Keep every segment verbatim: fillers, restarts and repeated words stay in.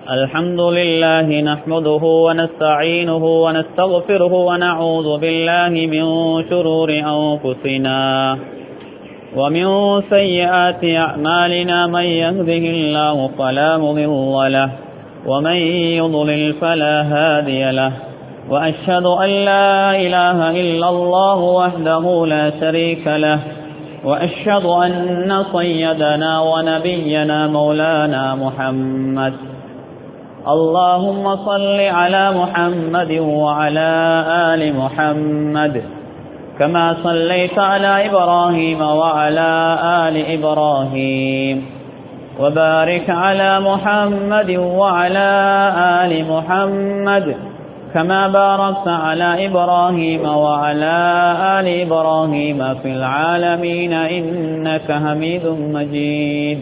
الحمد لله نحمده ونستعينه ونستغفره ونعوذ بالله من شرور أنفسنا ومن سيئات أعمالنا من يهده الله فلا مضل له ومن يضلل فلا هادي له وأشهد أن لا إله إلا الله وحده لا شريك له وأشهد أن سيدنا ونبينا مولانا محمد اللهم صل على محمد وعلى آل محمد كما صليت على إبراهيم وعلى آل إبراهيم وبارك على محمد وعلى آل محمد كما باركت على إبراهيم وعلى آل إبراهيم في العالمين إنك حميد مجيد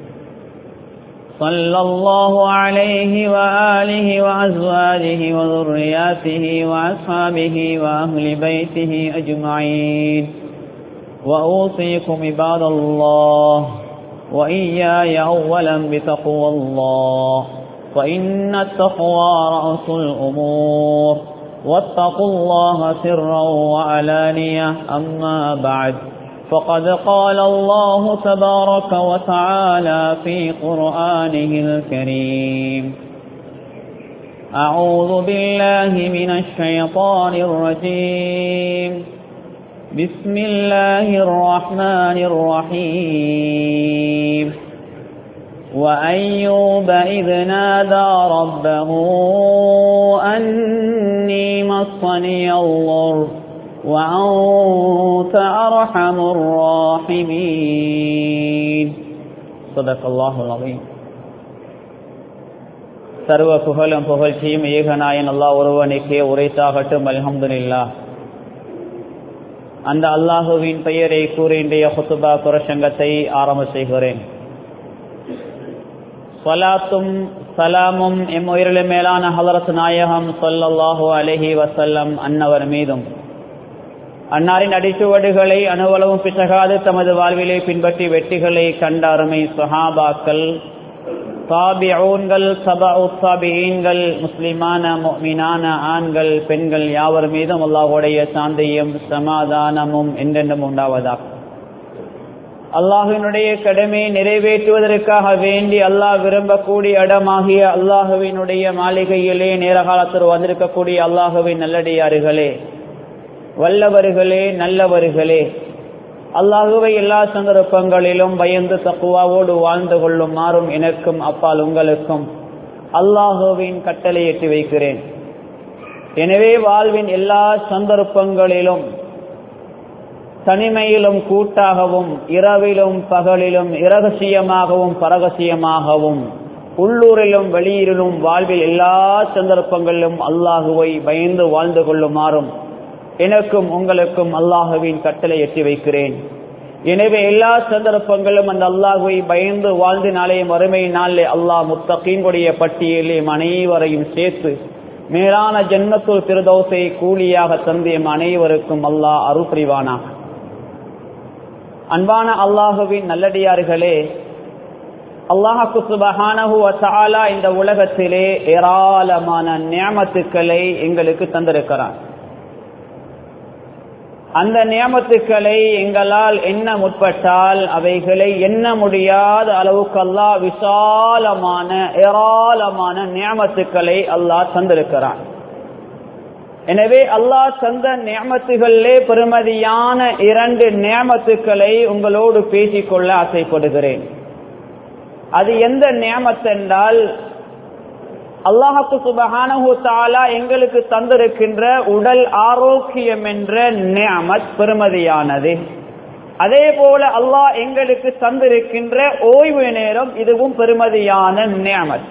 صلى الله عليه وآله وأزواجه وذرياته وأصحابه وأهل بيته أجمعين وأوصيكم عباد الله وإياي أولا بتقوى الله فإن التقوى رأس الأمور واتقوا الله سرا وعلانية أما بعد فقد قال الله تبارك وتعالى في قرآنه الكريم أعوذ بالله من الشيطان الرجيم بسم الله الرحمن الرحيم وأيوب إذ نادى ربه أني مسني الضر وأنت أرحم الراحمين صدق الله العظيم. சர்வ புகழும் புகழ்ச்சியும் ஏகநாயன் அல்லாஹ் ஒருவனுக்கே உரைத்தாகட்டும். அல்ஹம்துலில்லாஹ். அந்த அல்லாஹுவின் பெயரை கூறி இன்றைய ஹுத்பா பிரசங்கத்தை ஆரம்ப செய்கிறேன். ஸலாத்தும் சலாமும் எம் உயிரிலே மேலான ஹலரத் நாயகம் ஸல்லல்லாஹு அலைஹி வஸல்லம் அன்னவர் மீதும், அன்னாரின் அடிச்சுவடுகளை அணுவளவும் பிசகாது தமது வாழ்விலே பின்பற்றி வெற்றிகளை கண்ட அருமை சஹாபாக்கள், தாபிஊன்கள், தபஉ தாபிஈன்கள், முஸ்லிமான முஃமினான ஆண்கள் பெண்கள் யாவர் மீதும் அல்லாஹ்வுடைய சாந்தியும் சமாதானமும் என்றென்றும் உண்டாவதாக. அல்லாஹ்வினுடைய கடமையை நிறைவேற்றுவதற்காக வேண்டி அல்லாஹ் விரும்பக்கூடிய இடமாகிய அல்லாஹ்வினுடைய மாளிகையிலே நேரகாலத்தில் வந்திருக்கக்கூடிய அல்லாஹ்வின் நல்லடியார்களே, வல்லவர்களே, நல்லவர்களே, அல்லாஹுவை எல்லா சந்தர்ப்பங்களிலும் பயந்து தக்குவாவோடு வாழ்ந்து கொள்ளுமாறும் எனக்கும் அப்பால் உங்களுக்கும் அல்லாஹுவின் கட்டளை எட்டி வைக்கிறேன். எனவே வாழ்வின் எல்லா சந்தர்ப்பங்களிலும் தனிமையிலும் கூட்டாகவும் இரவிலும் பகலிலும் இரகசியமாகவும் பரகசியமாகவும் உள்ளூரிலும் வெளியூரிலும் வாழ்வில் எல்லா சந்தர்ப்பங்களிலும் அல்லாஹுவை பயந்து வாழ்ந்து கொள்ளுமாறும் எனக்கும் உங்களுக்கும் அல்லாஹுவின் கட்டளை எட்டி வைக்கிறேன். எனவே எல்லா சந்தர்ப்பங்களும் அந்த அல்லாஹுவை பயந்து வாழ்ந்து நாளைய மறுமை நாளிலே அல்லாஹ் முத்தகீன்களுடைய பட்டியலே அனைவரையும் சேர்த்து மேலான ஜன்னத்துல் ஃபிர்தௌஸை கூலியாக தந்து எம் அனைவருக்கும் அல்லாஹ் அருள் புரிவானாக. அன்பான அல்லாஹுவின் நல்லடியார்களே, அல்லாஹ் சுப்ஹானஹு வ தஆலா இந்த உலகத்திலே ஏராளமான நிஅமத்துக்களை எங்களுக்கு தந்திருக்கிறார். அந்த நியமத்துக்களை எங்களால் எண்ண முற்பட்டால் அவைகளை எண்ண முடியாத அளவுக்கு அல்லாஹ் விசாலமான ஏராளமான நியமத்துக்களை அல்லாஹ் தந்திருக்கிறான். எனவே அல்லாஹ் தந்த நியமத்துகளிலே பெருமதியான இரண்டு நியமத்துக்களை உங்களோடு பேசிக்கொள்ள ஆசைப்படுகிறேன். அது எந்த நியமத் என்றால், அல்லாஹு சுப்ஹானஹு தஆலா எங்களுக்கு தந்திருக்கின்ற உடல் ஆரோக்கியம் என்ற நிஅமத் பெருமதியானது. அதே போல அல்லாஹ் எங்களுக்கு தந்திருக்கின்ற ஓய்வு நேரம், இதுவும் பெருமதியான நிஅமத்.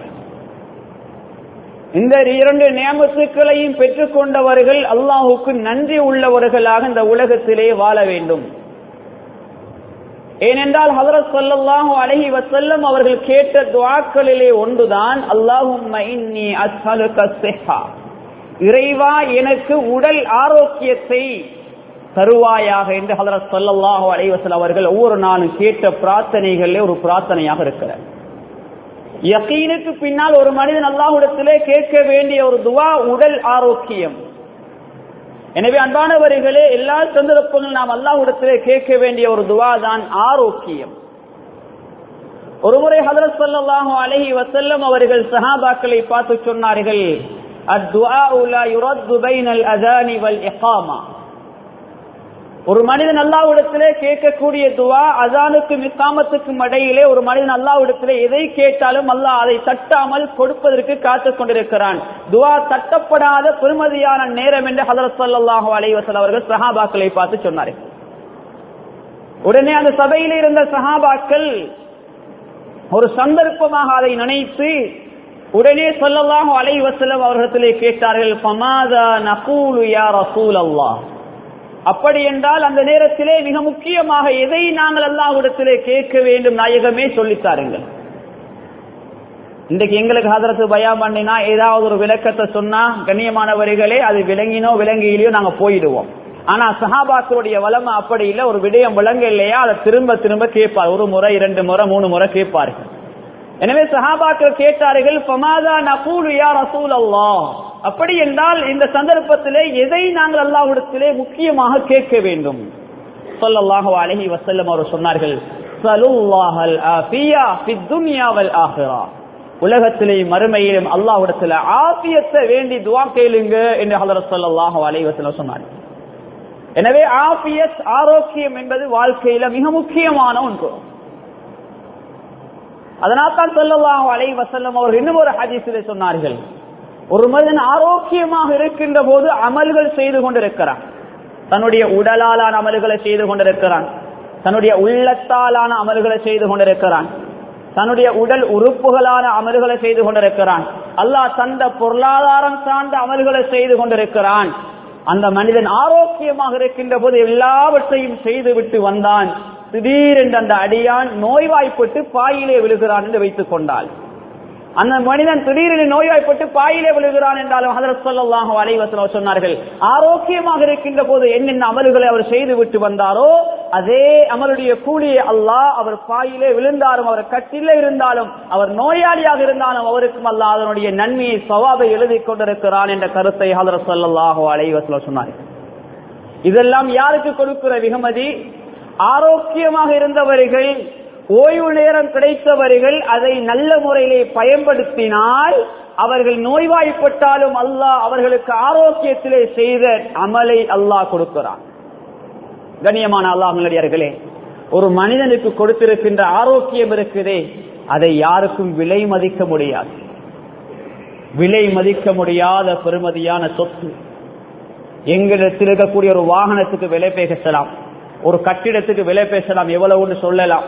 இந்த இரண்டு நியமத்துக்களையும் பெற்றுக்கொண்டவர்கள் அல்லாஹுக்கு நன்றி உள்ளவர்களாக இந்த உலகத்திலே வாழ வேண்டும். ஏனென்றால் ஹஜ்ரத் ஸல்லல்லாஹு அலைஹி வஸல்லம் அவர்கள் கேட்ட துஆக்களிலே ஒன்றுதான், அல்லாஹும்ம இன்னி அஸ்அலுக ஸிஹ்ஹா, இறைவா எனக்கு உடல் ஆரோக்கியத்தை தருவாயாக என்று ஹஜ்ரத் ஸல்லல்லாஹு அலைஹி வஸல்லம் அவர்கள் ஒவ்வொரு நாளும் கேட்ட பிரார்த்தனைகளிலே ஒரு பிரார்த்தனையாக இருக்கிறார். யகீனுக்கு பின்னால் ஒரு மனிதன் அல்லாஹ்விடத்திலே கேட்க வேண்டிய ஒரு துஆ உடல் ஆரோக்கியம். எனவே அன்பானவர்களே, எல்லா சந்தர்ப்பங்களும் நாம் அல்லாஹ்விடத்திலே கேட்க வேண்டிய ஒரு துஆ தான் ஆரோக்கியம். ஒருமுறை ஹஜ்ரத் ஸல்லல்லாஹு அலைஹி வஸல்லம் அவர்கள் சஹாபாக்களை பார்த்து சொன்னார்கள், அத்-துஆஉ லா யுரத்து பைனல் அஸானி வல் இகாமா. ஒரு மனிதன் அல்லாஹ்விடத்திலே கேட்கக்கூடிய துஆ அஸானுக்கும் இகாமத்துக்கும் இடையிலே ஒரு மனிதன் அல்லாஹ்விடத்திலே எதை கேட்டாலும் அல்லாஹ் அதை தட்டாமல் கொடுப்பதற்கு காத்துக் கொண்டிருக்கிறான். துஆ தட்டப்படாத பெருமதியான நேரம் என்று ஹஜ்ரத் ஸல்லல்லாஹு அலைஹி வஸல்லம் அவர்கள் சஹாபாக்களை பார்த்து சொன்னார்கள். உடனே அந்த சபையில் இருந்த சஹாபாக்கள் ஒரு சந்தர்ப்பமாக அதை நினைத்து உடனே ஸல்லல்லாஹு அலைஹி வஸல்லம் அவர்களிடத்திலே கேட்டார்கள், ஃபமாதா நகூலு யா ரசூலல்லாஹ். அப்படி என்றால் அந்த நேரத்திலே மிக முக்கியமாக எதை நாங்கள் அல்லாஹ்விடத்திலே கேட்க வேண்டும் நாயகமே சொல்லித்தாருங்கள். இன்றைக்கு எங்களுக்கு ஹதரத்து பயான் பண்ணினா ஏதாவது ஒரு விளக்கத்தை சொன்னா கண்ணியமானவர்களே அது விளங்கினோ விளங்கியிலையோ நாங்க போயிடுவோம். ஆனா சஹாபாக்களுடைய வளமை அப்படி இல்லை. ஒரு விடயம் விளங்க இல்லையா அதை திரும்ப திரும்ப கேட்பார். ஒரு முறை இரண்டு முறை மூணு முறை கேட்பார்கள். எனவே சஹாபாக்கள் கேட்டார்கள், ஃபமாதா நகூலு யா ரசூலல்லாஹ். அப்படி என்றால் இந்த சந்தர்ப்பத்திலே எதை நாங்கள் அல்லாஹ்விடத்திலே முக்கியமாக கேட்க வேண்டும்? ஸல்லல்லாஹு அலைஹி வஸல்லம் அவர் சொன்னார்கள், ஸலுல்லாஹல் ஆஃபியா ஃபித் துன்யா வல் ஆখিরা. உலகத்திலே மறுமையிலும் அல்லாஹ்விடத்திலே ஆஃபியத்தை வேண்டி துஆ கேளுங்க என்று ஹஜ்ரத் ஸல்லல்லாஹு அலைஹி வஸல்லம் சொன்னார்கள். எனவே ஆஃபியத் ஆரோக்கியம் என்பது வாழ்க்கையில மிக முக்கியமான ஒன்று. அதனால் தான் ஸல்லல்லாஹு அலைஹி வஸல்லம் அவர்கள் இன்னும் ஒரு ஹதீஸிலே சொன்னார்கள், ஒரு மனிதன் ஆரோக்கியமாக இருக்கின்ற போது அமல்கள் செய்து கொண்டிருக்கிறான். தன்னுடைய உடலாலான அமல்களை செய்து கொண்டிருக்கிறான், தன்னுடைய உள்ளத்தாலான அமல்களை செய்து கொண்டிருக்கிறான், தன்னுடைய உடல் உறுப்புகளான அமல்களை செய்து கொண்டிருக்கிறான், அல்லாஹ் தந்த பொருளாதாரம் சார்ந்த அமல்களை செய்து கொண்டிருக்கிறான். அந்த மனிதன் ஆரோக்கியமாக இருக்கின்ற போது எல்லாவற்றையும் செய்து விட்டு வந்தான். திடீரென்று அந்த அடியான் நோய்வாய்ப்பட்டு பாயிலே விழுகிறான் என்று வைத்துக் கொண்டால், அந்த மனிதன் திடீரென நோய்வாய்ப்பட்டு பாயிலே விழுகிறான் என்றாலும் ஹஜ்ரத் ஸல்லல்லாஹு அலைஹி வஸல்லம் சொன்னார்கள், ஆரோக்கியமாக இருக்கின்ற போது என்னென்ன அமல்களை அவர் செய்து விட்டு வந்தாரோ அதே அமலுடைய கூலியை அல்லாஹ் அவர் பாயிலே விழுந்தாலும் அவர் கட்டிலே இருந்தாலும் அவர் நோயாளியாக இருந்தாலும் அவருக்கும் அல்லாஹ் அதனுடைய நன்மையை சவாபை எழுதி கொண்டிருக்கிறான் என்ற கருத்தை ஹஜ்ரத் ஸல்லல்லாஹு அலைஹி வஸல்லம் சொன்னார்கள். இதெல்லாம் யாருக்கு கொடுக்கிற வெகுமதி? ஆரோக்கியமாக இருந்தவர்கள், ஓய்வு நேரம் கிடைத்தவர்கள் அதை நல்ல முறையிலே பயன்படுத்தினால் அவர்கள் நோய்வாய்ப்பட்டாலும் அல்லாஹ் அவர்களுக்கு ஆரோக்கியத்திலே செய்த அமலை அல்லாஹ் கொடுக்கிறான். கண்ணியமான அல்லாஹ்வினடியார்களே, ஒரு மனிதனுக்கு கொடுத்திருக்கின்ற ஆரோக்கியம் இருக்குதே அதை யாருக்கும் விலை மதிக்க முடியாது. விலை மதிக்க முடியாத பெருமதியான சொத்து. எங்களிடத்தில் இருக்கக்கூடிய ஒரு வாகனத்துக்கு விலை பேசலாம், ஒரு கட்டிடத்துக்கு விலை பேசலாம், எவ்வளவுன்னு சொல்லலாம்,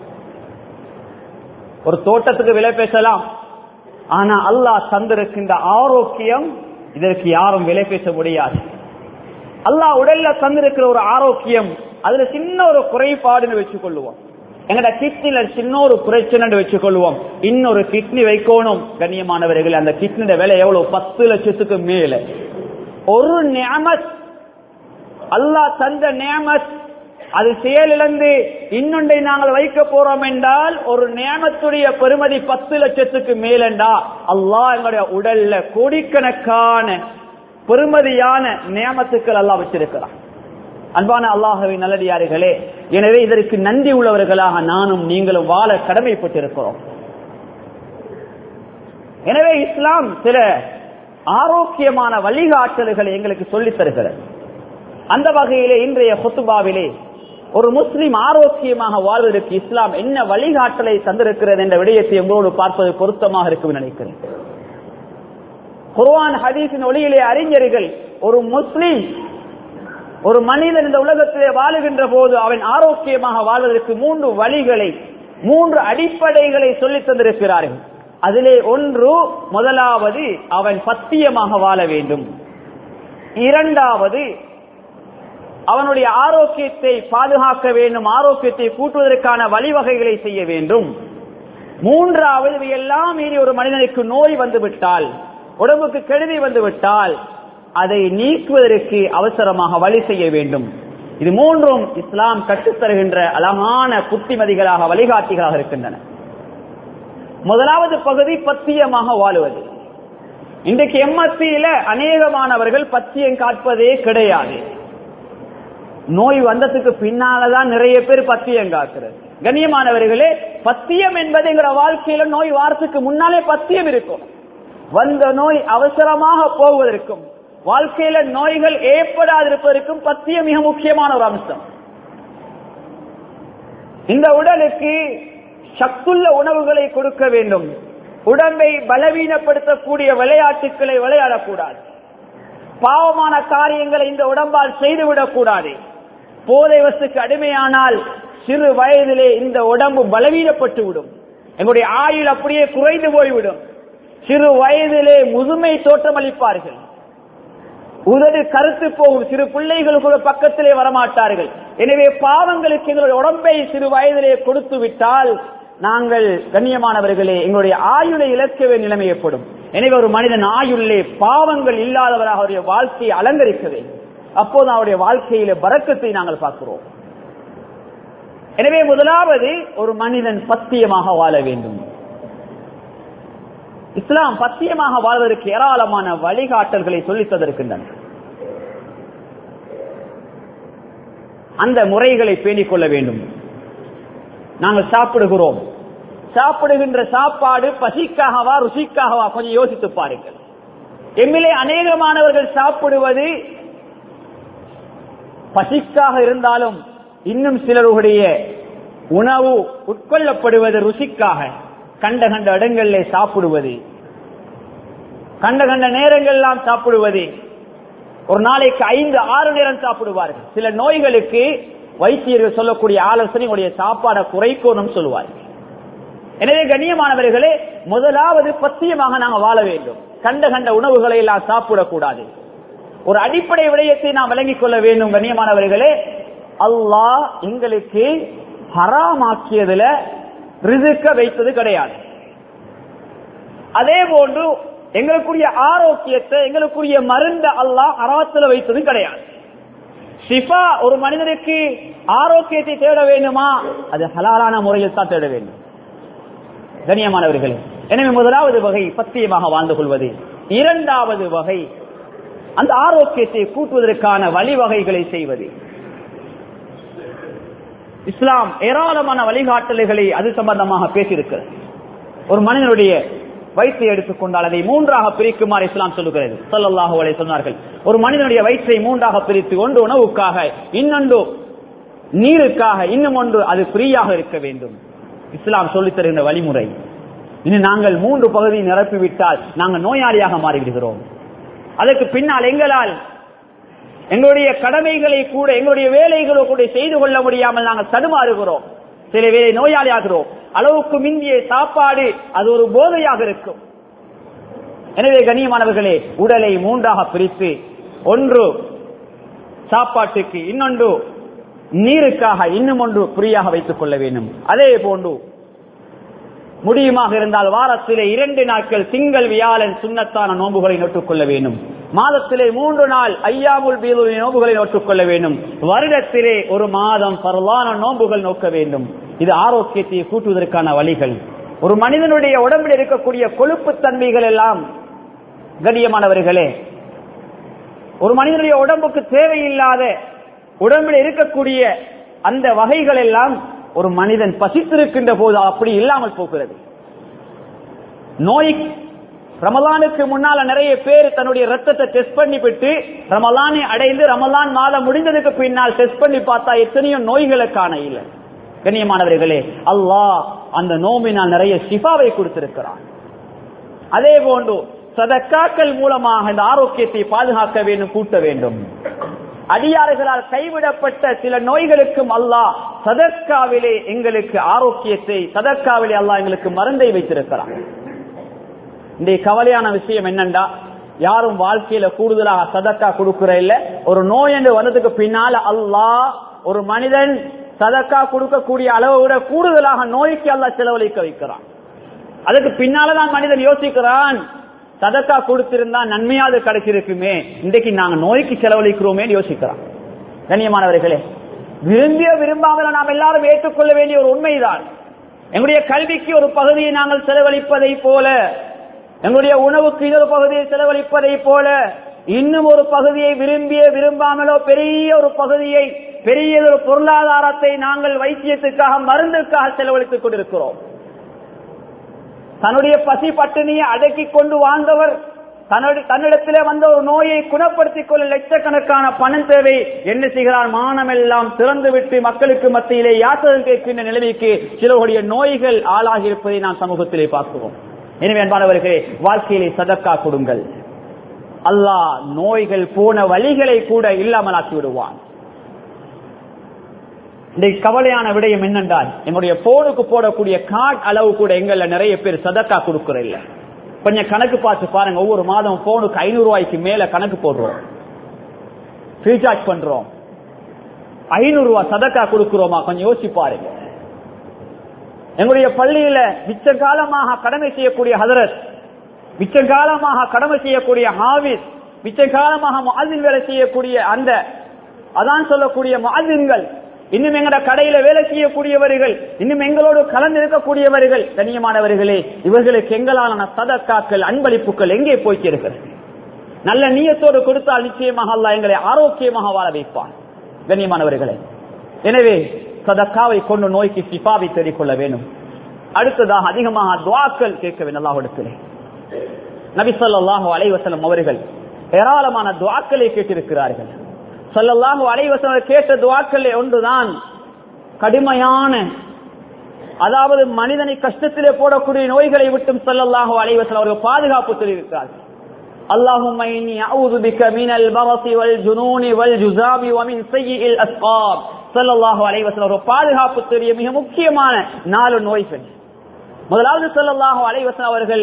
ஒரு தோட்டத்துக்கு விலை பேசலாம். ஆனா அல்லாஹ் தந்திருக்கின்ற ஆரோக்கியம் இதற்கு யாரும் விலை பேச முடியாது. அல்லாஹ் உடல்ல தந்திருக்கிற ஒரு ஆரோக்கியம் அதுல சின்ன ஒரு குறைபாடுன்னு வச்சுக் கொள்ளுவோம். எங்கட கிட்னில சின்ன ஒரு பிரச்சனை வச்சுக் கொள்வோம். இன்னொரு கிட்னி வைக்கணும். கண்ணியமானவர்கள், அந்த கிட்னியோட விலை எவ்வளவு? பத்து லட்சத்துக்கு மேல. ஒரு நியமத், அல்லாஹ் தந்த நியமத், அது செயலிழந்து இன்னொன்றை நாங்கள் வைக்க போறோம் என்றால் ஒரு நியமத்துடைய பெருமதி பத்து லட்சத்துக்கு மேலண்டா அல்லாஹ் எங்களுடைய உடல்ல கோடிக்கணக்கான பெருமதியான நியமத்துக்கள் அல்லாஹ் வச்சிருக்கிறான். அன்பான அல்லாஹ்வின் நல்லடியார்களே, எனவே இதற்கு நன்றி உள்ளவர்களாக நானும் நீங்களும் வாழ கடமைப்பட்டிருக்கிறோம். எனவே இஸ்லாம் சில ஆரோக்கியமான வழிகாட்டல்களை எங்களுக்கு சொல்லித் தருகிறது. அந்த வகையிலே இன்றைய குத்துபாவிலே ஒரு முஸ்லிம் ஆரோக்கியமாக வாழ்வதற்கு இஸ்லாம் என்ன வழிகாட்டலை தந்திருக்கிறது என்ற விடயத்தை உங்களோடு பார்ப்பது பொருத்தமாக இருக்கும் நினைக்கிறேன். குர்ஆன் ஹதீஸின் ஒளியிலே அறிஞர்கள் ஒரு முஸ்லிம், ஒரு மனிதன் இந்த உலகத்திலே வாழுகின்ற போது அவன் ஆரோக்கியமாக வாழ்வதற்கு மூன்று வழிகளை, மூன்று அடிப்படைகளை சொல்லித் தந்திருக்கிறார்கள். அதிலே ஒன்று, முதலாவது அவன் பத்தியமாக வாழ வேண்டும். இரண்டாவது அவனுடைய ஆரோக்கியத்தை பாதுகாக்க வேண்டும், ஆரோக்கியத்தை கூட்டுவதற்கான வழிவகைகளை செய்ய வேண்டும். மூன்றாவது, இவையெல்லாம் மீறி ஒரு மனிதனுக்கு நோய் வந்துவிட்டால், உடம்புக்கு கெடுதி வந்துவிட்டால் அதை நீக்குவதற்கு அவசரமாக வழி செய்ய வேண்டும். இது மூன்றும் இஸ்லாம் கற்றுத்தருகின்ற அழகான புத்திமதிகளாக வழிகாட்டிகளாக இருக்கின்றன. முதலாவது பகுதி பத்தியமாக வாழுவது. இன்றைக்கு எம்மத்தியில அநேகமானவர்கள் பத்தியம் காப்பதே கிடையாது. நோய் வந்ததுக்கு பின்னாலதான் நிறைய பேர் பத்தியம் காக்கிறது. கண்ணியமானவர்களே, பத்தியம் என்பது எங்கிற வாழ்க்கையில நோய் வாரத்துக்கு முன்னாலே பத்தியம் இருக்கும். வந்த நோய் அவசரமாக போவதற்கும் வாழ்க்கையில நோய்கள் ஏற்படாதிருப்பதற்கும் பத்தியம் மிக முக்கியமான ஒரு அம்சம். இந்த உடலுக்கு சத்துள்ள உணவுகளை கொடுக்க வேண்டும். உடம்பை பலவீனப்படுத்தக்கூடிய விளையாட்டுகளை விளையாடக்கூடாது. பாவமான காரியங்களை இந்த உடம்பால் செய்துவிடக் கூடாது. போதை வஸ்துக்கு அடிமையானால் சிறு வயதிலே இந்த உடம்பு பலவீனப்பட்டு விடும். எங்களுடைய ஆயுள் அப்படியே குறைந்து போய்விடும். சிறு வயதிலே முதுமை தோற்றமளிப்பார்கள். உதடு கருத்து போகும். சிறு பிள்ளைகள் கூட பக்கத்திலே வரமாட்டார்கள். எனவே பாவங்களுக்கு எங்களுடைய உடம்பை சிறு வயதிலே கொடுத்து விட்டால் நாங்கள் கண்ணியமானவர்களே எங்களுடைய ஆயுளை இழக்கவே நிலைமை ஏற்படும். எனவே ஒரு மனிதன் ஆயுள்ளே பாவங்கள் இல்லாதவராக அவருடைய வாழ்க்கையை அலங்கரிக்க வேண்டும். அப்போது அவருடைய வாழ்க்கையில பரக்கத்தை நாங்கள் பார்க்கிறோம். எனவே முதலாவது ஒரு மனிதன் பத்தியமாக வாழ வேண்டும். இஸ்லாம் பத்தியமாக வாழ்வதற்கு ஏராளமான வழிகாட்டல்களை சொல்லித் தந்திருக்கின்றன. அந்த முறைகளை பேணிக் கொள்ள வேண்டும். நாங்கள் சாப்பிடுகிறோம். சாப்பிடுகின்ற சாப்பாடு பசிக்காகவா ருசிக்காகவா கொஞ்சம் யோசித்து பாருங்கள். எம்மிலே அநேகமானவர்கள் சாப்பிடுவது பசிக்காக இருந்தாலும் இன்னும் சிலருடைய உணவு உட்கொள்ளப்படுவது ருசிக்காக. கண்ட கண்ட இடங்களிலே சாப்பிடுவது, கண்ட கண்ட நேரங்கள் எல்லாம் சாப்பிடுவது. ஒரு நாளைக்கு ஐந்து ஆறு நேரம் சாப்பிடுவார்கள். சில நோய்களுக்கு வைத்தியர்கள் சொல்லக்கூடிய ஆலோசனை உடைய சாப்பாடை குறைக்கணும் சொல்லுவார்கள். எனவே கண்ணியமானவர்களே, முதலாவது பத்தியமாக நாங்கள் வாழ வேண்டும். கண்ட கண்ட உணவுகளை எல்லாம் சாப்பிடக்கூடாது. ஒரு அடிப்படை விடயத்தை நாம் விளங்கிக் கொள்ள வேண்டும். கண்ணியமானவர்களே, அல்லாஹ் எங்களுக்கு ஹராமாக்கியதுல ரிஸ்க வைத்தது கிடையாது. அதே போன்று எங்களுக்குரிய ஆரோக்கியத்தை எங்களுக்குரிய மருந்த அல்லாஹ் ஹராத்துல வைத்தது கிடையாது. ஷிஃபா ஒரு மனிதனுக்கு ஆரோக்கியத்தை தேட வேண்டுமா, அது ஹலாலான முறையில் தான் தேட வேண்டும். கண்ணியமானவர்களே, எனவே முதலாவது வகை பத்தியமாக வாழ்ந்து கொள்வது. இரண்டாவது வகை அந்த ஆரோக்கியத்தை கூட்டுவதற்கான வழிவகைகளை செய்வது. இஸ்லாம் ஏராளமான வழிகாட்டல்களை அது சம்பந்தமாக பேசியிருக்கிறது. ஒரு மனிதனுடைய வயிற்றை எடுத்துக்கொண்டால் அதை மூன்றாக பிரிக்குமாறு இஸ்லாம் சொல்லுகிறது. ஸல்லல்லாஹு அலைஹி சொன்னார்கள், ஒரு மனிதனுடைய வயிற்றை மூன்றாக பிரித்து, ஒன்று உணவுக்காக, இன்னொன்று நீருக்காக, இன்னும் ஒன்று அது ஃப்ரீயாக இருக்க வேண்டும். இஸ்லாம் சொல்லித் தருகின்ற வழிமுறை. இனி நாங்கள் மூன்று பகுதியை நிரப்பிவிட்டால் நாங்கள் நோயாளியாக மாறிவிடுகிறோம். அதற்கு பின்னால் எங்களால் எங்களுடைய கடமைகளை கூட எங்களுடைய வேலைகளோ கூட செய்து கொள்ள முடியாமல் நாங்கள் தடுமாறுகிறோம். சில வேலை நோயாளி ஆகிறோம். அளவுக்கு மிஞ்சிய சாப்பாடு அது ஒரு போதையாக இருக்கும். எனவே கண்ணியமானவர்களே, உடலை மூன்றாக பிரித்து, ஒன்று சாப்பாட்டுக்கு, இன்னொன்று நீருக்காக, இன்னும் ஒன்று ஃப்ரீயாக வைத்துக் கொள்ள வேண்டும். அதே போன்று முடியுமாக இருந்தால் வாரத்திலே இரண்டு நாட்கள் திங்கள் வியாழன் சுன்னத்தான நோன்புகளை நோட்டுக் கொள்ள வேண்டும். மாதத்திலே மூன்று நாள் ஐயாமுல் பீதுடைய நோன்புகளை நோட்டுக் கொள்ள வேண்டும். வருடத்திலே ஒரு மாதம் பரவான நோன்புகள் நோக்க வேண்டும். இது ஆரோக்கியத்தை கூட்டுவதற்கான வழிகள். ஒரு மனிதனுடைய உடம்பில் இருக்கக்கூடிய கொழுப்பு தன்மைகள் எல்லாம் கண்ணியமானவர்களே, ஒரு மனிதனுடைய உடம்புக்கு தேவையில்லாத உடம்பில் இருக்கக்கூடிய அந்த வகைகள் எல்லாம் ஒரு மனிதன் பசித்திருக்கின்ற போது அப்படி இல்லாமல் போகிறது. நோய் ரமலானுக்கு முன்னால நிறைய பேர் தன்னுடைய ரத்தத்தை டெஸ்ட் பண்ணி விட்டு ரமலானை அடைந்து ரமலான் மாதம் முடிந்ததுக்கு பின்னால் டெஸ்ட் பண்ணி பார்த்தா எத்தனையோ நோய்களை காண இல்லை. கண்ணியமானவர்களே, அல்லாஹ் அந்த நோம்பினால் நிறைய ஷிஃபாவை கொடுத்திருக்கிறான். அதே போன்று சதக்காக்கள் மூலமாக இந்த ஆரோக்கியத்தை பாதுகாக்க வேண்டும், கூட்ட வேண்டும். அடியார்களால் கைவிடப்பட்ட சில நோய்களுக்கும் அல்லாஹ் சதக்காவிலே எங்களுக்கு ஆரோக்கியத்தை, சதக்காவிலே அல்லாஹ் எங்களுக்கு மருந்தை வைத்திருக்கிறான். இந்த கவலையான விஷயம் என்னண்டா, யாரும் வாழ்க்கையில கூடுதலாக சதக்கா கொடுக்கிற இல்ல. ஒரு நோய் என்று வந்ததுக்கு பின்னால அல்லாஹ் ஒரு மனிதன் சதக்கா கொடுக்கக்கூடிய அளவை விட கூடுதலாக நோய்க்கு அல்லாஹ் செலவழிக்க வைக்கிறான். அதுக்கு பின்னாலதான் மனிதன் யோசிக்கிறான், சதக்கா கொடுத்திருந்தா நன்மையாவது கிடைச்சிருக்குமே, இன்றைக்கு நாங்க நோய்க்கு செலவழிக்கிறோமே யோசிக்கிறான். கண்ணியமானவர்களே, விரும்பிய விரும்பாமல் நாம் எல்லாரும் ஏற்றுக்கொள்ள வேண்டிய ஒரு உண்மைதான். எங்களுடைய கல்விக்கு ஒரு பகுதியை நாங்கள் செலவழிப்பதை போல, எங்களுடைய உணவுக்கு இன்னொரு பகுதியை செலவழிப்பதை போல, இன்னும் ஒரு பகுதியை விரும்பிய விரும்பாமலோ பெரிய ஒரு பகுதியை, பெரிய ஒரு பொருளாதாரத்தை நாங்கள் வைத்தியத்துக்காக மருந்துக்காக செலவழித்துக் கொண்டிருக்கிறோம். தன்னுடைய பசி பட்டினியை அடக்கிக் கொண்டு வாழ்ந்தவர் தன்னிடத்திலே வந்த ஒரு நோயை குணப்படுத்திக் கொள்ள லட்சக்கணக்கான பணம் தேவை. என்ன செய்கிறார்? மானமெல்லாம் திறந்து விட்டு மக்களுக்கு மத்தியிலே யாத்திரை கேட்கின்ற நிலைமைக்கு சிலருடைய நோய்கள் ஆளாகி இருப்பதை நாம் சமூகத்திலே பார்க்கிறோம். எனவே அன்பானவர்களே, வாழ்க்கையிலே சதக்கா கொடுங்கள். அல்லாஹ் நோய்கள் போன வழிகளை கூட இல்லாமலாக்கி விடுவான். இந்த கவலையான விடயம் என்னென்றால், என்னுடைய போனுக்கு போடக்கூடிய கார்டு அளவு கூட எங்கள்ல நிறைய பேர் சதக்கா கொடுக்கிற இல்ல. கொஞ்சம் கணக்கு பார்த்து பாருங்க. ஒவ்வொரு மாதம் போனுக்கு ஐநூறு ரூபாய்க்கு மேல கணக்கு போடுறோம், ரீசார்ஜ் பண்றோம். ஐநூறு ரூபாய் சதக்கா கொடுக்கிறோமா? கொஞ்சம் யோசிச்சு பாருங்க. எங்களுடைய பள்ளியில மிச்ச காலமாக கடமை செய்யக்கூடிய ஹதரத், மிச்ச காலமாக கடமை செய்யக்கூடிய ஹாவிஸ், மிச்ச காலமாக முஅஸ்ஸின் வேலை செய்யக்கூடிய அந்த அதான் சொல்லக்கூடிய முஅஸ்ஸின்கள், இன்னும் எங்கட கடையில வேலை செய்யக்கூடியவர்கள், இன்னும் எங்களோடு கலந்து இருக்கக்கூடியவர்கள், கண்ணியமானவர்களே, இவர்களுக்கு எங்களான சதக்காக்கள், அன்பளிப்புகள் எங்கே போய்க்கிறது? நல்ல நியத்தோடு கொடுத்தால் நிச்சயமாக அல்லாஹ் எங்களை ஆரோக்கியமாக வாழ வைப்பான். கண்ணியமானவர்களே, எனவே சதக்காவை கொண்டு நோய்க்கு ஷிஃபாவை தேடிக்கொள்ள வேண்டும். அடுத்ததாக அதிகமாக துஆக்கள் கேட்க வேண்டும் அல்லாஹ்விடத்திலே. நபி ஸல்லல்லாஹு அலைஹி வஸல்லம் அவர்கள் ஏராளமான துஆக்களை கேட்டிருக்கிறார்கள். ஸல்லல்லாஹு அலைஹி வஸல்லம் கேட்ட துஆக்களிலே ஒன்றுதான் கடுமையான, அதாவது மனிதனை கஷ்டத்திலே போடக்கூடிய நோய்களை விட்டும் ஸல்லல்லாஹு அலைஹி வஸல்லம் அவர்கள் பாதுகாப்பு தெரிவிக்கிறார்கள். அல்லாஹும்ம இன்னி அஊது பிக மினல் பரஸி வல் ஜுனூனி வல் ஜுஸாபி வ மின் ஸய்யில் அஸ்காப். ஸல்லல்லாஹு அலைஹி வஸல்லம் அவர்கள் பாதுகாப்பு தெரிய மிக முக்கியமான நாலு நோய்கள். முதலாவது ஸல்லல்லாஹு அலைஹி வஸல்லம் அவர்கள்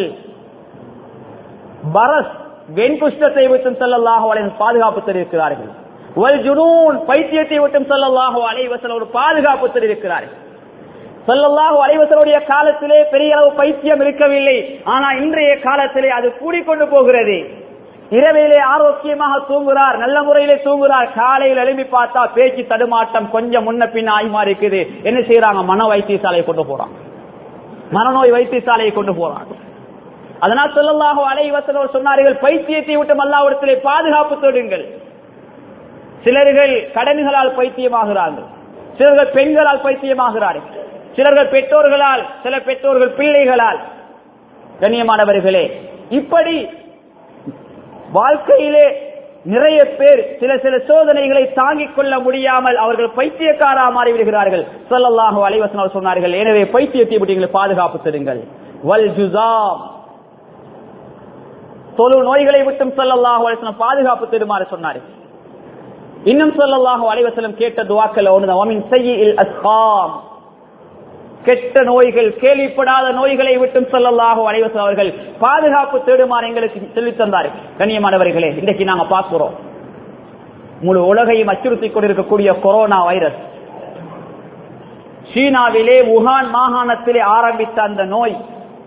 பரஸ் வெண்குஷ்டத்தை விட்டும் ஸல்லல்லாஹு அலைஹி வஸல்லம் பாதுகாப்பு தெரிவிக்கிறார்கள். வல் ஜுனூன் பைத்தியத்தை விட்டும் ஸல்லல்லாஹு அலைஹி வஸல்லம் ஒரு பாதுகாப்பு தெரிவிக்கிறார்கள். ஸல்லல்லாஹு அலைஹி வஸல்லம் காலத்திலே பெரிய அளவு பைத்தியம் இருக்கவில்லை. ஆனா இன்றைய காலத்திலே அது கூடிக்கொண்டு போகிறது. இரவிலே ஆரோக்கியமாக தூங்குறார், நல்ல முறையிலே தூங்குறார், காலையில் எழுப்பி பார்த்தா பேச்சு தடுமாட்டம், கொஞ்சம் முன்ன பின்ன ஆகி மாறி இருக்குது. என்ன செய்யறாங்க? மன வைத்தியசாலையை கொண்டு போறாங்க, மனநோய் வைத்தியசாலையை கொண்டு போறாங்க. அதனால் ஸல்லல்லாஹு அலைஹி வஸல்லம் சொன்னார்கள், பைத்தியத்தை விட்டு அல்லாஹ்விடத்திலே பாதுகாப்பு தேடுங்கள். சிலர்கள் கடன்களால் பைத்தியமாகிறார்கள், சிலர்கள் பெண்களால் பைத்தியமாகிறார்கள், சிலர்கள் பெற்றோர்களால், சில பெற்றோர்கள் பிள்ளைகளால். கண்ணியமானவர்களே, இப்படி வாழ்க்கையிலே நிறைய பேர் சில சில சோதனைகளை தாங்கிக் கொள்ள முடியாமல் அவர்கள் பைத்தியக்காரா மாறிவிடுகிறார்கள். ஸல்லல்லாஹு அலைஹி வஸல்லம் சொன்னார்கள், எனவே பைத்தியத்தை விட்டு பாதுகாப்பு தருங்கள். வல் ஜுஸாம் தொழு நோய்களை விட்டும் ஸல்லல்லாஹு அலைஹி வஸல்லம் பாதுகாப்பு தருமாறு சொன்னார்கள். இன்னும் ஸல்லல்லாஹு அலைஹி வஸல்லம் கேட்ட துஆக்கள் ஒன்றுதான், வ மின் ஸய்யில் அஸ்காம் கெட்ட நோய்கள், கேள்விப்படாத நோய்களை விட்டும் ஸல்லல்லாஹு அலைஹி வஸல்லம் அவர்கள் பாதுகாப்பு தேடுமாறு எங்களுக்கு சொல்லித் தந்தார்கள். கண்ணியமானவர்களே, இன்றைக்கு நாங்க பார்க்கிறோம், முழு உலகையும் அச்சுறுத்திக் கொண்டிருக்கக்கூடிய கொரோனா வைரஸ், சீனாவிலே வுஹான் மாகாணத்திலே ஆரம்பித்த அந்த நோய்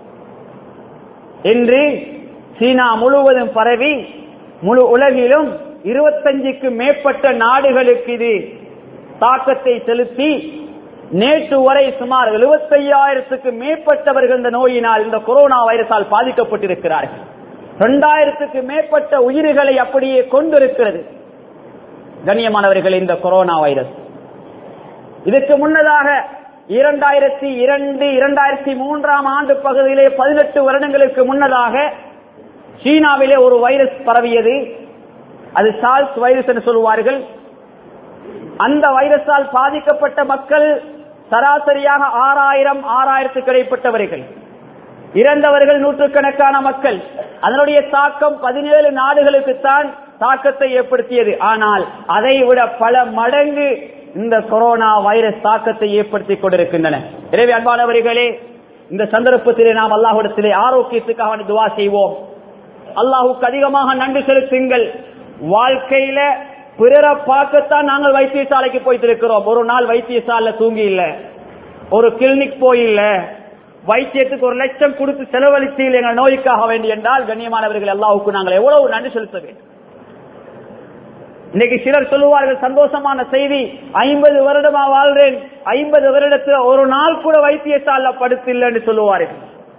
இன்று சீனா முழுவதும் பரவி முழு உலகிலும் இருபத்தஞ்சுக்கு மேற்பட்ட நாடுகளுக்கு இது தாக்கத்தை செலுத்தி நேற்று வரை சுமார் எழுபத்தி ஐயாயிரத்துக்கு மேற்பட்டவர்கள் இந்த நோயினால், இந்த கொரோனா வைரஸால் பாதிக்கப்பட்டிருக்கிறார்கள். இரண்டாயிரத்துக்கு மேற்பட்ட உயிர்களை அப்படியே கொண்டிருக்கிறது. கண்ணியமானவர்கள், இந்த கொரோனா வைரஸ் இதற்கு முன்னதாக இரண்டாயிரத்தி இரண்டு இரண்டாயிரத்தி மூன்றாம் ஆண்டு பகுதியிலே பதினெட்டு வருடங்களுக்கு முன்னதாக சீனாவிலே ஒரு வைரஸ் பரவியது. அது சால்ஸ் வைரஸ் என்று சொல்வார்கள். அந்த வைரஸால் பாதிக்கப்பட்ட மக்கள் சராசரியாக ஆறாயிரம் ஆறாயிரத்துக்கு இடைப்பட்டவர்கள், இறந்தவர்கள் நூற்றுக்கணக்கான மக்கள். அதனுடைய தாக்கம் பதினேழு நாடுகளுக்குத்தான் தாக்கத்தை ஏற்படுத்தியது. ஆனால் அதை விட பல மடங்கு இந்த கொரோனா வைரஸ் தாக்கத்தை ஏற்படுத்திக் கொண்டிருக்கின்றன. எனவே அன்பானவர்களே, இந்த சந்தர்ப்பத்திலே நாம் அல்லாஹ்விடத்திலே ஆரோக்கியத்துக்காக துஆ செய்வோம். அல்லாஹ்வுக்கு அதிகமாக நன்றி செலுத்துங்கள். வாழ்க்கையில பிறரை பார்க்கத்தான் நாங்கள் வைத்தியசாலைக்கு போய்த்திருக்கிறோம். ஒரு நாள் வைத்தியசாலை தூங்கி இல்ல, ஒரு கிளினிக் போய் இல்ல, வைத்தியத்துக்கு ஒரு லட்சம் கொடுத்து செலவழித்து எங்கள் நோய்க்காக வேண்டி என்றால், கண்ணியமானவர்கள், அல்லாஹ்வுக்கு நாங்கள் எவ்வளவு நன்றி செலுத்த வேண்டும். இன்னைக்கு சிலர் சொல்லுவார்கள் சந்தோஷமான செய்தி, ஐம்பது வருடமா வாழ்றேன், ஐம்பது வருடத்துல ஒரு நாள் கூட வைத்தியசால படுத்தில்லைன்னு சொல்லுவார்கள்.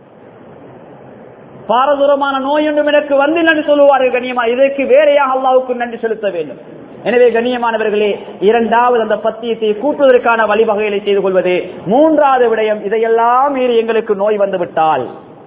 பாரதூரமான நோய் ஒன்றும் எனக்கு வந்தில்லை சொல்லுவார்கள். கண்ணியமா, இதற்கு வேறையாக அல்லாஹ்வுக்கு நன்றி செலுத்த வேண்டும். எனவே கண்ணியமானவர்களே, இரண்டாவது அந்த பத்தியத்தை கூட்டுவதற்கான வழிவகைகளை செய்து கொள்வது. மூன்றாவது விடயம், இதையெல்லாம் மீறி எங்களுக்கு நோய் வந்துவிட்டால்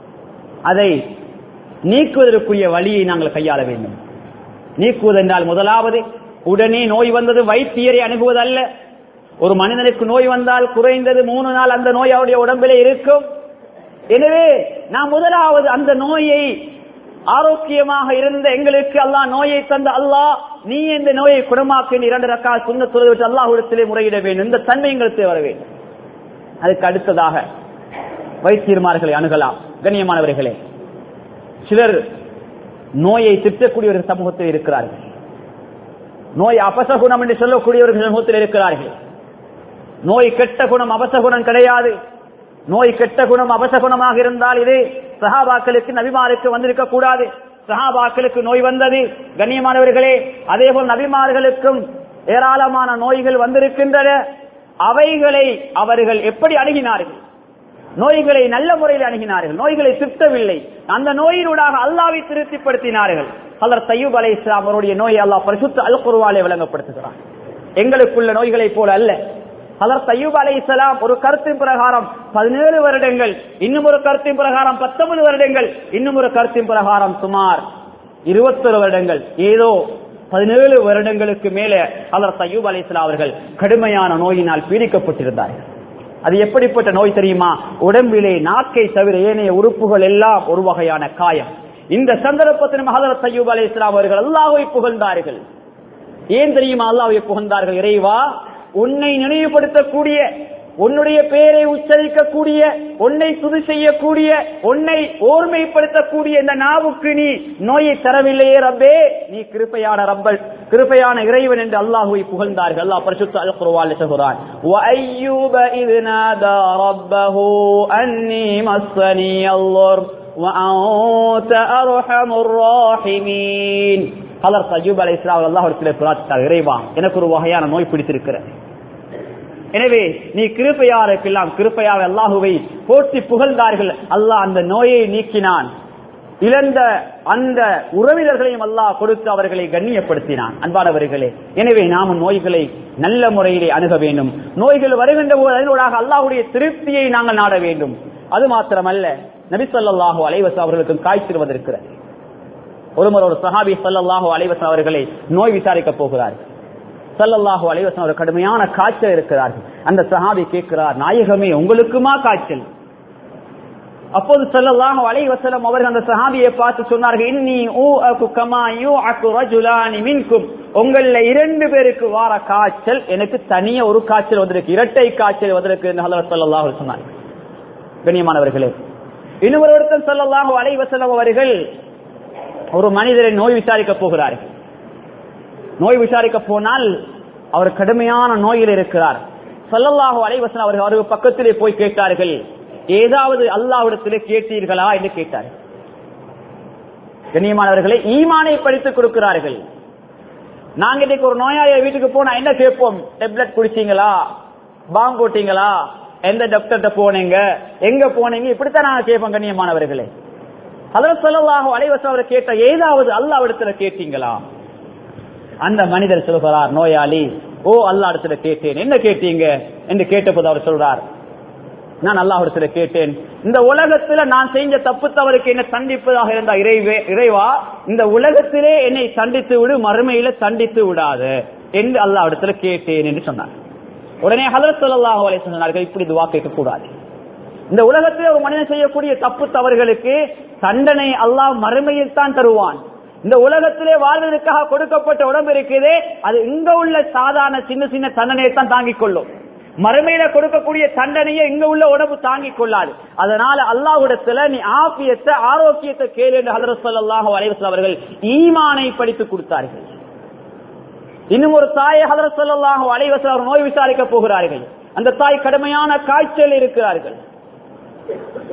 அதை நீக்குவதற்குரிய வழியை நாங்கள் கையாள வேண்டும். நீக்குவது என்றால் முதலாவது, உடனே நோய் வந்தது வைத்தியரை அணுகுவது அல்ல. ஒரு மனிதனுக்கு நோய் வந்தால் குறைந்தது மூணு நாள் அந்த நோய் அவருடைய உடம்பிலே இருக்கும். எனவே நாம் முதலாவது அந்த நோயை, ஆரோக்கியமாக இருந்த எங்களுக்கு அல்லாஹ் நோயை தந்த அல்லாஹ், நீ இந்த நோயை குணமாக்க இரண்டு ரக்காத் சுன்னத் தொழுது அல்லாஹ்விடத்திலே முறையிட வேண்டும். இந்த தன்மை எங்களுக்கு வர வேண்டும். அதுக்கு அடுத்ததாக வைத்தியர்மார்களை அணுகலாம். கண்ணியமானவர்களே, சிலர் நோயை திட்டக்கூடியவர்கள் சமூகத்தில் இருக்கிறார்கள். நோய் அபசகுணம் என்று சொல்லக்கூடியவர்கள் சமூகத்தில் இருக்கிறார்கள். நோய் கெட்ட குணம் அபசகுணம் கிடையாது. நோய் கெட்ட குணம் அபசகுணமாக இருந்தால் இது சஹாபாக்களுக்கு நபிமாருக்கு வந்திருக்க கூடாது. சஹாபாக்களுக்கு நோய் வந்தது. கண்ணியமானவர்களே, அதே போல் நபிமார்களுக்கும் ஏராளமான நோய்கள் வந்திருக்கின்றன. அவைகளை அவர்கள் எப்படி அணுகினார்கள்? நோய்களை நல்ல முறையில் அணுகினார்கள். நோய்களை திட்டவில்லை. அந்த நோயினூடாக அல்லாஹ்வை திருப்திப்படுத்தினார்கள். ஹஜ்ரத் அய்யூப் அலைஹிஸ்ஸலாம் அவருடைய நோயை அல்லாஹ் பரிசுத்த அல் குர்ஆனிலே விளங்கப்படுத்துகிறார். எங்களுக்குள்ள நோய்களை போல அல்ல. ஹஜ்ரத் அய்யூப் அலைஹிஸ்ஸலாம் ஒரு கருத்தின் பிரகாரம் பதினேழு வருடங்கள், இன்னும் ஒரு கருத்தின் பிரகாரம் பத்தொன்பது வருடங்கள், இன்னும் ஒரு கருத்தின் பிரகாரம் சுமார் இருபத்தொரு வருடங்கள், ஏதோ பதினேழு வருடங்களுக்கு மேலே ஹஜ்ரத் அய்யூப் அலைஹிஸ்ஸலாம் அவர்கள் கடுமையான நோயினால் பீடிக்கப்பட்டிருந்தார்கள். அது எப்படிப்பட்ட நோய் தெரியுமா? உடம்பிலே நாக்கை தவிர ஏனைய உறுப்புகள் எல்லாம் ஒரு வகையான காயம். இந்த சந்தர்ப்பத்திலும் ஹஜ்ரத் அய்யூப் அலைஹிஸ்ஸலாம் அவர்கள் அல்லாஹ்வை புகழ்ந்தார்கள். ஏன் தெரியுமா அல்லாஹ்வை புகழ்ந்தார்கள்? இறைவா, உன்னை நினைவுபடுத்தக்கூடிய, உன்னுடைய பெயரை உச்சரிக்கக்கூடிய, உன்னை துதி செய்யக்கூடிய, உன்னை ஓர்மைப்படுத்தக்கூடிய இந்த நாவுக்கு நீ நோயை தரவில்லையே ரப்பே, நீ கிருபையான ரப்பல், கிருபையான இறைவன் என்று அல்லாஹ்வை புகழ்ந்தார்கள். அல்லாஹ் பரிசுத்த அல் குர்ஆனில் சொல்கிறான், வ அய்யூப இத் நாதா ரப்பஹு அன்னி மஸ்ஸனி அல்-ضر வ அன்த அர்ஹமுர் ராஹிமீன். ஹஜ்ரத் அய்யூப் அலைஹிஸ்ஸலாம் அல்லாஹ்விடத்தில் பிரார்த்தித்தார், இறைவா, எனக்கு ஒரு வகையான நோய் பிடித்திருக்கிறது. எனவே நீ கிருபையாருக்கெல்லாம் கிருபையாக அல்லாஹுவை போற்றி புகழ்ந்தார்கள். அல்லாஹ் அந்த நோயை நீக்கினான். இழந்த அந்த உறவினர்களையும் அல்லாஹ் கொடுத்து அவர்களை கண்ணியப்படுத்தினான். அன்பானவர்களே, எனவே நாம் நோய்களை நல்ல முறையிலே அணுக வேண்டும். நோய்கள் வருகின்ற போது அதனூடாக அல்லாஹ்வுடைய திருப்தியை நாங்கள் நாட வேண்டும். அது மாத்திரமல்ல, நபி ஸல்லல்லாஹு அலைஹி வஸல்லம் அவர்களுக்கும் காய்ச்சல் வந்திருக்கிறது. ஒருமுறை ஒரு சஹாபி ஸல்லல்லாஹு அலைஹி வஸல்லம் அவர்களை நோய் விசாரிக்க போகிறார்கள். ஸல்லல்லாஹு அலைஹி வஸல்லம் ஒரு கடுமையான காய்ச்சல் இருக்கிறார்கள். அந்த சஹாபி கேட்கிறார், நாயகமே, உங்களுக்குமா காய்ச்சல்? அப்போது ஸல்லல்லாஹு அலைஹி வஸல்லம் அவர்கள் அந்த சஹாபியை பார்த்து சொன்னார்கள், இன்னி ஊஅகு கமா யூஅகு ரஜுலானி மின்கும், உங்கள இரண்டு பேருக்கு வார காய்ச்சல் எனக்கு தனியே ஒரு காய்ச்சல் வந்திருக்கு, இரட்டை காய்ச்சல் வந்திருக்கு என்று ஹஜ்ரத் ஸல்லல்லாஹு அலைஹி வஸல்லம். கண்ணியமானவர்களே, இன்னொரு ஒருத்தர் ஸல்லல்லாஹு அலைஹி வஸல்லம் அவர்கள் ஒரு மனிதரை நோய் விசாரிக்க போகிறார்கள். நோய் விசாரிக்க போனால் அவர் கடுமையான நோயில் இருக்கிறார். ஸல்லல்லாஹு அலைஹி வஸல்லம் அவர்கள் அவருக்கு பக்கத்திலே போய் கேட்டார்கள், ஏதாவது அல்லாஹ்விடத்திலே கேட்டீர்களா என்று கேட்டார்கள். கண்ணியமானவர்களை, ஈமானை படித்துக் கொடுக்கிறார்கள். நாங்க இன்னைக்கு ஒரு நோயாளிய வீட்டுக்கு போனா என்ன கேட்போம்? டேப்லெட் குடிச்சீங்களா, பாம் போட்டீங்களா, எந்த டாக்டர்கிட்ட போனீங்க, எங்க போனீங்க, இப்படித்தான் நாங்க கேட்போம். கண்ணியமானவர்களே, ஹஜ்ரத் ஸல்லல்லாஹு அலைஹி வஸல்லம் அவர் கேட்ட ஏதாவது அல்லாஹ்விடத்துல கேட்டீங்களா? அந்த மனிதர் சொல்கிறார், நோயாளி, ஓ அல்லாஹ்விடத்துல கேட்டேன். என்ன கேட்டீங்க என்று கேட்டபோது அவர் சொல்றார், நான் அல்லாஹ்விடத்துல கேட்டேன், இந்த உலகத்துல நான் செஞ்ச தப்பு தவறுக்கு என்ன தண்டிப்பதாக இருந்தா இறைவே இறைவா இந்த உலகத்திலே என்னை தண்டித்து விடு, மறுமையில தண்டித்து விடாது என்று அல்லாஹ்விடத்துல கேட்டேன் என்று சொன்னார். உடனே ஹஜ்ரத் ஸல்லல்லாஹு அலைஹி வஸல்லம் சொன்னார்கள், இப்படி துஆ கேட்க கூடாது. இந்த உலகத்திலே ஒரு மனிதன் செய்யக்கூடிய தப்பு தவறுகளுக்கு தண்டனை அல்லாஹ் மறுமையில் தான் தருவான். இந்த உலகத்திலே வாழ்வதற்காக கொடுக்கப்பட்ட உடம்பு இருக்குதே, அது இங்க உள்ள சாதாரண சின்ன சின்ன தண்டனையை தான் தாங்கிக் கொள்ளும். மறுமையில கொடுக்கக்கூடிய தண்டனையை இங்க உள்ள உடம்பு தாங்கிக் கொள்ளாது. அதனால அல்லாஹ்விடத்துல நீ ஆஃபியத்தை, ஆரோக்கியத்தை கேளு என்று ஹஜ்ரத் ஸல்லல்லாஹு அலைஹி வஸல்லம் அவர்கள் ஈமானை படித்து கொடுத்தார்கள். இன்னும் ஒரு தாயை ஹஜ்ரத் ஸல்லல்லாஹு அலைஹி வஸல்லம் அவர் நோய் விசாரிக்க போகிறார்கள். அந்த தாய் கடுமையான காய்ச்சல் இருக்கிறார்கள்.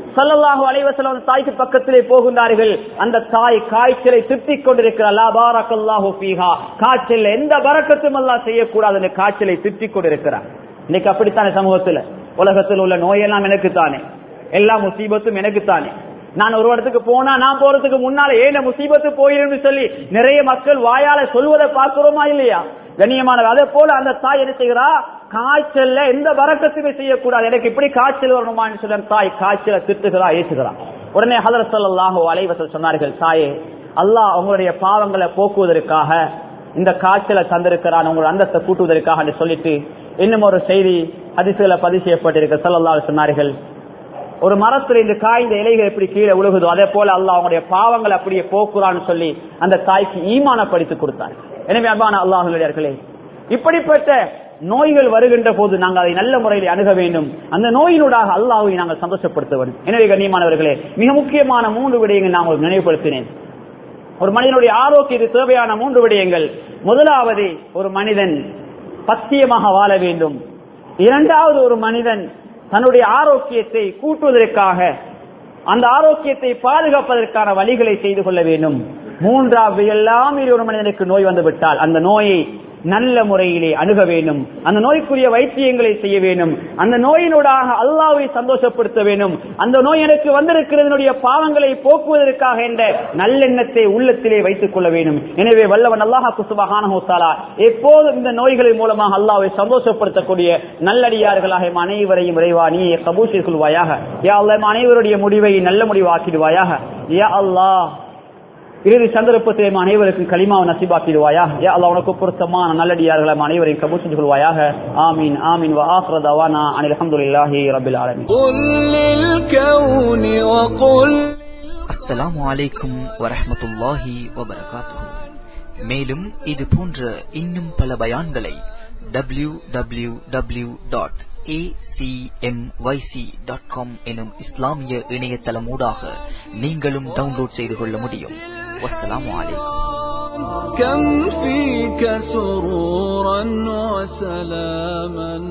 ஸல்லல்லாஹு அலைஹி வஸல்லம் தாய்க்கு பக்கத்திலே போகின்றார்கள். அந்த தாய் காய்ச்சலை திட்டிக் கொண்டிருக்கிறார். லா பாரக்கல்லாஹு ஃபீஹா, காய்ச்சல் எந்த பரக்கத்தும் அல்லாஹ் செய்யக்கூடாது என்று காய்ச்சலை திட்டிக் கொண்டிருக்கிறார். இன்னைக்கு அப்படித்தானே சமூகத்தில், உலகத்தில் உள்ள நோயெல்லாம் எனக்குத்தானே, எல்லா முசீபத்தும் எனக்குத்தானே. நான் ஒரு இடத்துக்கு போனா நான் போறதுக்கு முன்னால ஏன முசீபத்து போயிரும் சொல்லி நிறைய மக்கள் வாயால சொல்வதை பார்க்கிறோமா இல்லையா கண்ணியமானவர்? அதே போல அந்த தாய் என்ன செய்கிறா, காய்ச்சல்ல எந்த வரக்கத்துமே செய்யக்கூடாது, எனக்கு இப்படி காய்ச்சல் வரணுமான்னு சொல்ல தாய் காய்ச்சலை திட்டுகிறா, ஏசுகிறா. உடனே ஹதரத் ஸல்லல்லாஹு அலைஹி வஸல்லம் சொன்னார்கள், தாயே, அல்லாஹ் உங்களுடைய பாவங்களை போக்குவதற்காக இந்த காய்ச்சலை தந்திருக்கிறான், உங்களுடைய அந்தத்தை கூட்டுவதற்காக என்று சொல்லிட்டு இன்னும் ஒரு செய்தி ஹதீஸ்ல பதிவு செய்யப்பட்டிருக்க ஸல்லல்லாஹு அலைஹி சொன்னார்கள், ஒரு மரத்துல இந்த காய்ந்த இலைகள் எப்படி கீழே உழுகுதோ அதே போல அல்லாஹ் அவங்களுடைய பாவங்களை அப்படியே போக்குறான்னு சொல்லி அந்த தாய்க்கு ஈமான படித்து கொடுத்தார். எனவே அன்பான அல்லாஹ்வினர்களே, இப்படிப்பட்ட நோய்கள் வருகின்ற போது நாங்கள் அதை நல்ல முறையில் அணுக வேண்டும். அந்த நோயினூடாக அல்லாஹ்வை நாங்கள் சந்தோஷப்படுத்த வேண்டும். எனவே கண்ணியமானவர்களே, மிக முக்கியமான மூன்று விடயங்கள் நான் உங்களுக்கு நினைவுபடுத்தினேன். ஒரு மனிதனுடைய ஆரோக்கியத்துக்கு தேவையான மூன்று விடயங்கள். முதலாவது, ஒரு மனிதன் பத்தியமாக வாழ வேண்டும். இரண்டாவது, ஒரு மனிதன் தன்னுடைய ஆரோக்கியத்தை கூட்டுவதற்காக, அந்த ஆரோக்கியத்தை பாதுகாப்பதற்கான வழிகளை செய்து கொள்ள வேண்டும். மூன்றாவது, எல்லாம் ஒரு மனிதனுக்கு நோய் வந்துவிட்டால் அந்த நோயை நல்ல முறையிலே அணுக வேண்டும், அந்த நோய்க்குரிய வைத்தியங்களை செய்ய வேண்டும், அந்த நோயினூடாக அல்லாஹ்வை சந்தோஷப்படுத்த வேண்டும். அந்த நோய் எனக்கு வந்திருக்கிறதனுடைய பாவங்களை போக்குவதற்காக என்ற நல்லெண்ணத்தை உள்ளத்திலே வைத்துக் கொள்ள வேண்டும். எனவே வல்லவன் அல்லாஹ் சுப்ஹானஹு வ தஆலா எப்போதும் இந்த நோய்களின் மூலமாக அல்லாஹ்வை சந்தோஷப்படுத்தக்கூடிய நல்லடியார்களாக அனைவரையும் இறைவா நீ கபூல் செய்து கொள்வாயாக. யா அல்லாஹ், அனைவருடைய முடிவை நல்ல முடிவாக்கிடுவாயாக. யா அல்லாஹ், இறுதி சந்தர்ப்பத்திலே அனைவருக்கும் கலிமாவை நசீபாக்கிடுவாயா. யா அல்லாஹ், உனக்கு பொருத்தமான நல்லடியார்களை அனைவரையும் கபூல் செஞ்சு கொள்வாயாக. ஆமீன் ஆமீன். வ ஆகிரு தவானா அனில் ஹம்துலில்லாஹி ரப்பில் ஆலமீன். அஸ்ஸலாமு அலைக்கும் வரஹ்மத்துல்லாஹி வபரகாத்துஹு. மேலும் இது போன்ற இன்னும் பல பயான்களை W W W dot A C M Y C dot com எனும் இஸ்லாமிய இணையதளம் ஊடாக நீங்களும் டவுன்லோட் செய்து கொள்ள முடியும். வஸ்ஸலாமு அலைக்கும். كم فيك سرورا وسلاما